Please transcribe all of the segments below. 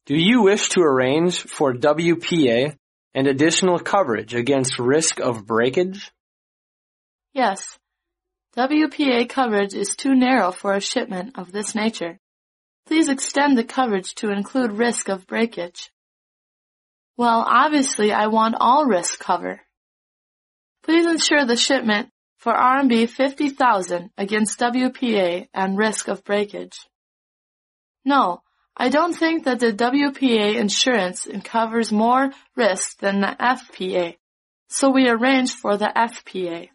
Do you wish to arrange for WPA and additional coverage against risk of breakage? Yes. WPA coverage is too narrow for a shipment of this nature. Please extend the coverage to include risk of breakage. Well, obviously I want all risk cover. Please insure the shipment for RMB 50,000 against WPA and risk of breakage. No, I don't think that the WPA insurance covers more risk than the FPA, so we arrange for the FPA.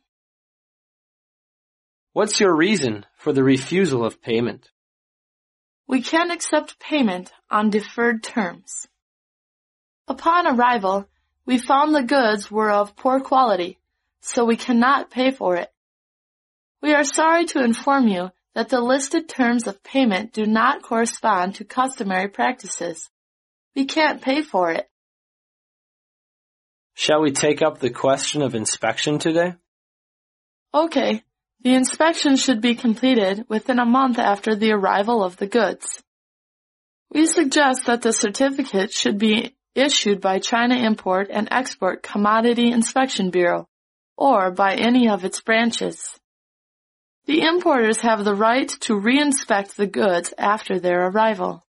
What's your reason for the refusal of payment? We can't accept payment on deferred terms. Upon arrival, we found the goods were of poor quality, so we cannot pay for it. We are sorry to inform you that the listed terms of payment do not correspond to customary practices. We can't pay for it. Shall we take up the question of inspection today? Okay. The inspection should be completed within a month after the arrival of the goods. We suggest that the certificate should be issued by China Import and Export Commodity Inspection Bureau or by any of its branches. The importers have the right to re-inspect the goods after their arrival.